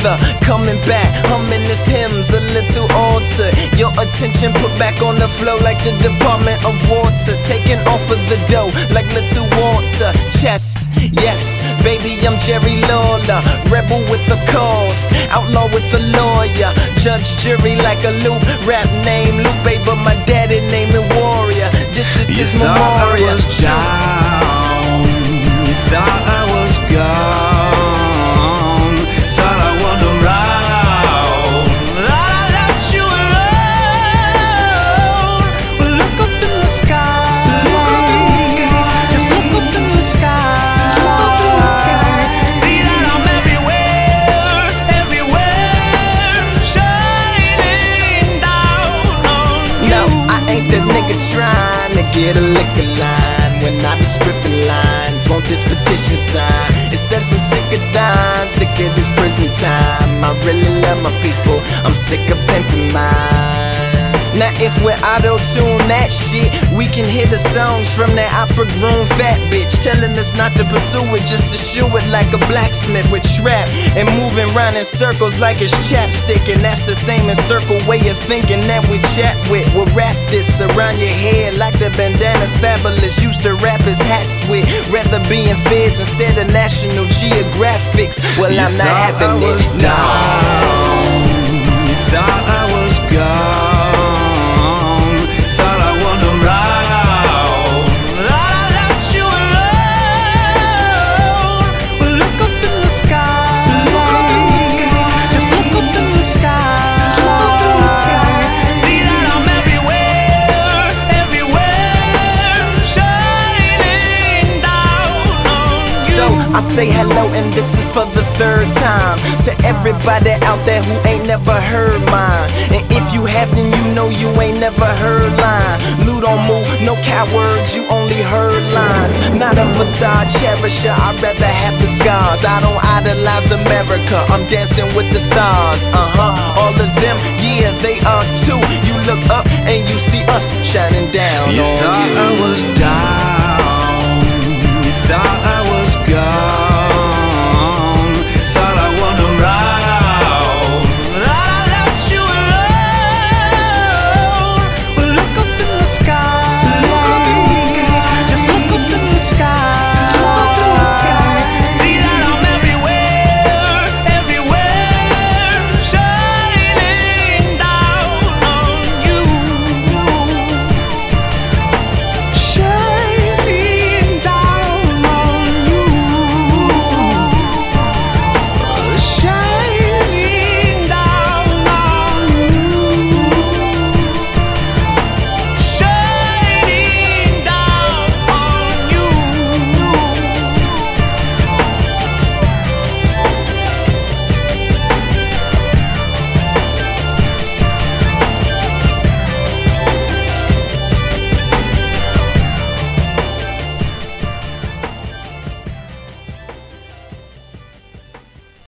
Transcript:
author, coming back, humming his hymns a little altered. Your attention put back on the flow like the Department of Water, taking off of the dough like little Walter. Chess, yes, baby, I'm Jerry Lawler, rebel with a cause, outlaw with a lawyer, judge, jury like a loop, rap name Lupe, but my daddy name it Warrior. This is his memorial. You thought I was down, you thought I was gone, thought I wasn't around, thought I left you alone. Well, look up in the sky, look up in the sky, just look up in the sky, just look up in the sky. See that I'm everywhere, everywhere, shining down on you. No, I ain't the nigga trying to get a liquor line. When I be scripting lines, want this petition sign. It says I'm sick of dying, sick of this prison time. I really love my people, I'm sick of pimping mine. Now if we auto-tune that shit, we can hear the songs from that opera-grown fat bitch, telling us not to pursue it, just to shoe it like a blacksmith with trap, and moving round in circles like it's chapstick. And that's the same in circle way of thinking that we chat with. We'll wrap this around your head like the bandanas Fabulous used to wrap his hats with. Rather be in feds instead of National Geographics. Well, I'm not having it. No, you thought I was gone, thought I wasn't around, thought I left you alone. Well, look up in the sky, look up in the sky, just look up in the sky, just look up in the sky. See that I'm everywhere, everywhere, shining down on you. So I say hello and this is for the third time to everybody out there who ain't never heard mine. And if you have, then you know you ain't never heard line. Lou don't move, no cowards, you only heard lines. Not a facade cherisher, I'd rather have the scars. I don't idolize America, I'm dancing with the stars. All of them, yeah, they are